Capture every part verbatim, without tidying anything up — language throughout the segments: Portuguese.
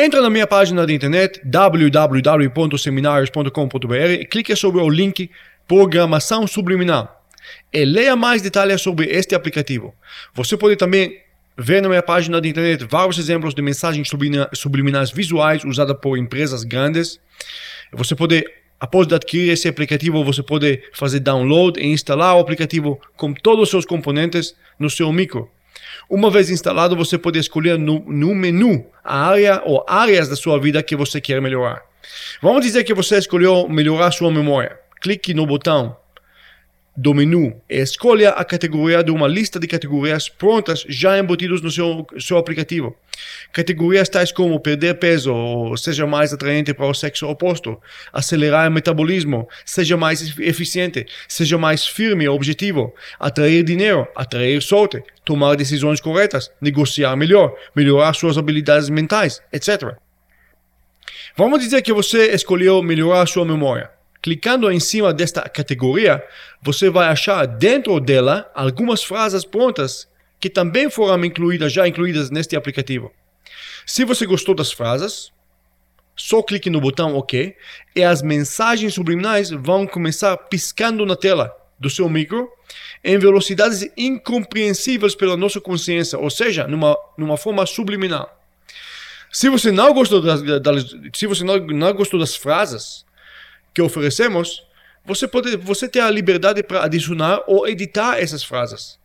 Entra na minha página de internet w w w ponto seminarios ponto com ponto b r e clique sobre o link Programação Subliminal e leia mais detalhes sobre este aplicativo. Você pode também ver na minha página de internet vários exemplos de mensagens subliminais visuais usadas por empresas grandes. Você pode, após adquirir esse aplicativo, você pode fazer download e instalar o aplicativo com todos os seus componentes no seu micro. Uma vez instalado, você pode escolher no, no menu a área ou áreas da sua vida que você quer melhorar. Vamos dizer que você escolheu melhorar sua memória. Clique no botão do menu e escolha a categoria de uma lista de categorias prontas já embutidas no seu, seu aplicativo. Categorias tais como perder peso, ou seja mais atraente para o sexo oposto, acelerar o metabolismo, seja mais eficiente, seja mais firme e objetivo, atrair dinheiro, atrair sorte, tomar decisões corretas, negociar melhor, melhorar suas habilidades mentais, etcétera. Vamos dizer que você escolheu melhorar sua memória. Clicando em cima desta categoria, você vai achar dentro dela algumas frases prontas que também foram incluídas, já incluídas neste aplicativo. Se você gostou das frases, só clique no botão OK e as mensagens subliminais vão começar piscando na tela do seu micro em velocidades incompreensíveis pela nossa consciência, ou seja, numa, numa forma subliminal. Se você não gostou das, das, se você não, não gostou das frases que oferecemos, você pode, você tem a liberdade para adicionar ou editar essas frases.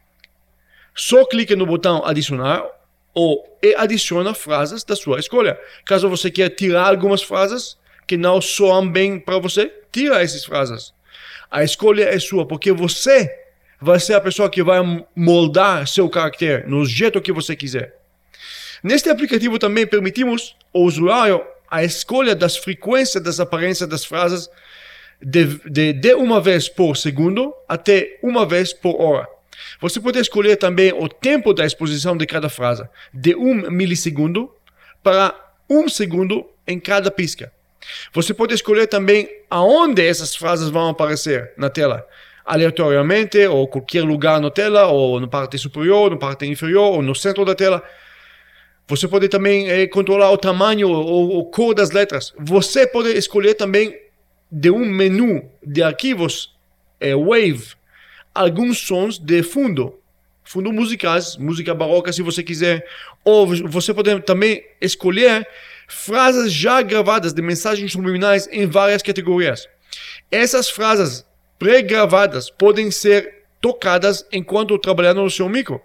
Só clique no botão adicionar ou e adiciona frases da sua escolha. Caso você queira tirar algumas frases que não soam bem para você, tira essas frases. A escolha é sua, porque você vai ser a pessoa que vai moldar seu caráter no jeito que você quiser. Neste aplicativo também permitimos ao usuário a escolha das frequências das aparências das frases de, de, de uma vez por segundo até uma vez por hora. Você pode escolher também o tempo da exposição de cada frase, de um milissegundo para um segundo em cada pisca. Você pode escolher também aonde essas frases vão aparecer na tela, aleatoriamente, ou qualquer lugar na tela, ou na parte superior, na parte inferior, ou no centro da tela. Você pode também eh, controlar o tamanho ou a cor das letras. Você pode escolher também de um menu de arquivos eh, Wave alguns sons de fundo, fundo musicais, música barroca se você quiser. Ou você pode também escolher frases já gravadas de mensagens subliminais em várias categorias. Essas frases pré-gravadas podem ser tocadas enquanto trabalhando no seu micro.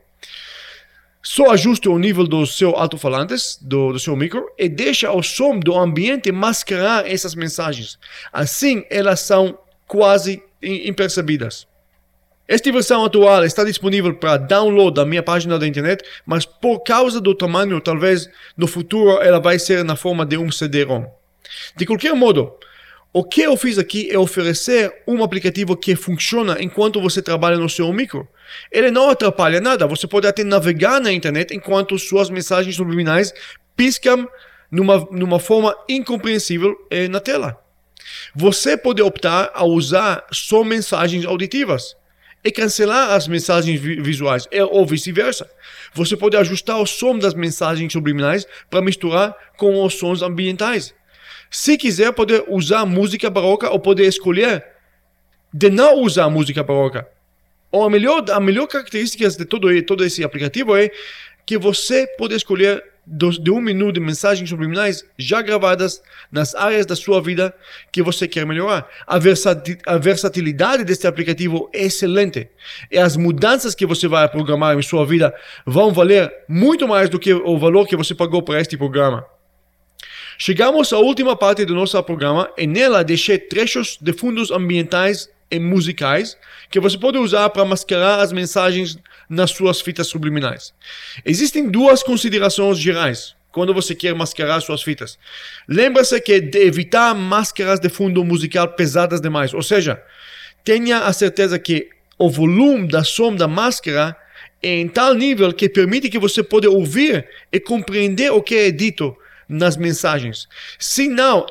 Só ajuste o nível do seu alto-falantes, do, do seu micro, e deixa o som do ambiente mascarar essas mensagens. Assim, elas são quase impercebidas. Esta versão atual está disponível para download da minha página da internet, mas por causa do tamanho, talvez no futuro ela vai ser na forma de um C D ROM. De qualquer modo, o que eu fiz aqui é oferecer um aplicativo que funciona enquanto você trabalha no seu micro. Ele não atrapalha nada, você pode até navegar na internet enquanto suas mensagens subliminais piscam numa, numa forma incompreensível eh, na tela. Você pode optar a usar só mensagens auditivas e cancelar as mensagens vi visuais, ou vice-versa. Você pode ajustar o som das mensagens subliminais para misturar com os sons ambientais. Se quiser, pode usar música barroca ou pode escolher de não usar música barroca. Ou a melhor, a melhor característica de todo, todo esse aplicativo é que você pode escolher de um menu de mensagens subliminais já gravadas nas áreas da sua vida que você quer melhorar. A, versati a versatilidade deste aplicativo é excelente. E as mudanças que você vai programar em sua vida vão valer muito mais do que o valor que você pagou para este programa. Chegamos à última parte do nosso programa e nela deixei trechos de fundos ambientais e musicais que você pode usar para mascarar as mensagens nas suas fitas subliminais. Existem duas considerações gerais quando você quer mascarar suas fitas. Lembra-se que de evitar máscaras de fundo musical pesadas demais, ou seja, tenha a certeza que o volume da som da máscara é em tal nível que permite que você pode ouvir e compreender o que é dito nas mensagens. Se não,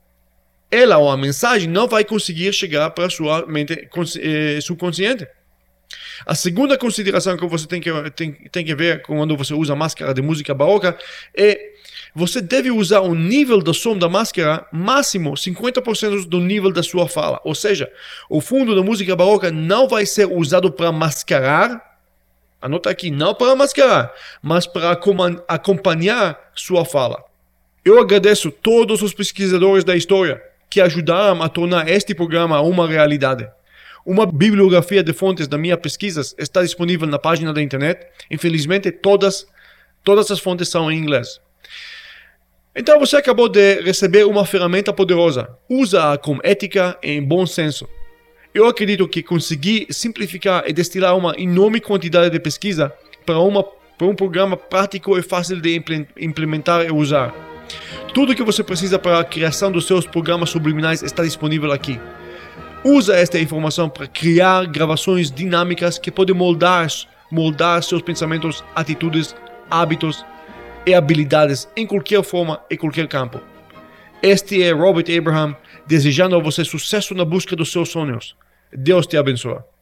ela ou a mensagem não vai conseguir chegar para a sua mente eh, subconsciente. A segunda consideração que você tem que, tem, tem que ver quando você usa máscara de música barroca é você deve usar o nível do som da máscara máximo cinquenta por cento do nível da sua fala. Ou seja, o fundo da música barroca não vai ser usado para mascarar, anota aqui, não para mascarar, mas para acompanhar sua fala. Eu agradeço todos os pesquisadores da história que ajudaram a tornar este programa uma realidade. Uma bibliografia de fontes das minhas pesquisas está disponível na página da internet. Infelizmente, todas, todas as fontes são em inglês. Então você acabou de receber uma ferramenta poderosa. Usa-a com ética e bom senso. Eu acredito que consegui simplificar e destilar uma enorme quantidade de pesquisa para, uma, para um programa prático e fácil de implementar e usar. Tudo que você precisa para a criação dos seus programas subliminais está disponível aqui. Usa esta informação para criar gravações dinâmicas que podem moldar, moldar seus pensamentos, atitudes, hábitos e habilidades em qualquer forma e qualquer campo. Este é Robert Abraham, desejando a você sucesso na busca dos seus sonhos. Deus te abençoe.